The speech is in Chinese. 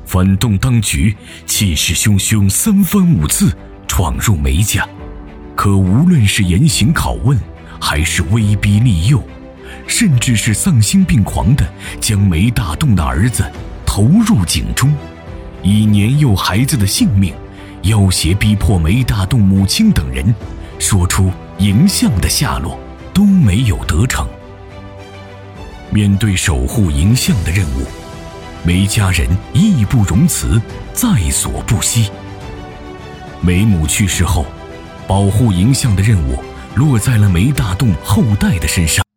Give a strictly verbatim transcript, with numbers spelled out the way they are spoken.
反动当局气势汹汹，三番五次闯入梅家，可无论是严刑拷问，还是威逼利诱，甚至是丧心病狂地将梅大栋的儿子投入井中，以年幼孩子的性命要挟逼迫梅大栋母亲等人说出迎相的下落，都没有得逞。面对守护迎相的任务，梅家人义不容辞，在所不惜。梅母去世后，保护迎相的任务落在了梅大栋后代的身上。